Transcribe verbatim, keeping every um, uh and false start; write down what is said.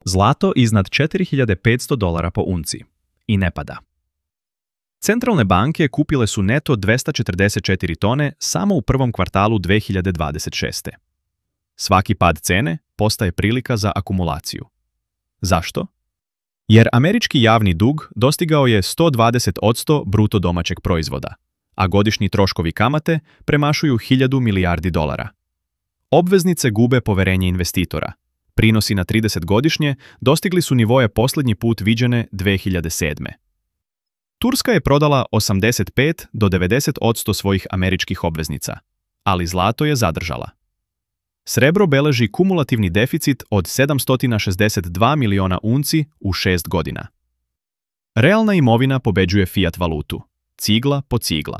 Zlato iznad četiri hiljade petsto dolara po unci. I ne pada. Centralne banke kupile su neto dvesta četrdeset četiri tone samo u prvom kvartalu dve hiljade dvadeset šeste. Svaki pad cene postaje prilika za akumulaciju. Zašto? Jer američki javni dug dostigao je sto dvadeset posto bruto domaćeg proizvoda, a godišnji troškovi kamate premašuju hiljadu milijardi dolara. Obveznice gube poverenje investitora. Prinosi na trideset godišnje dostigli su nivoje posljednji put viđene dve hiljade sedme. Turska je prodala osamdeset pet do devedeset posto svojih američkih obveznica, ali zlato je zadržala. Srebro beleži kumulativni deficit od sedamsto šezdeset dva miliona unci u šest godina. Realna imovina pobeđuje fiat valutu, cigla po cigla.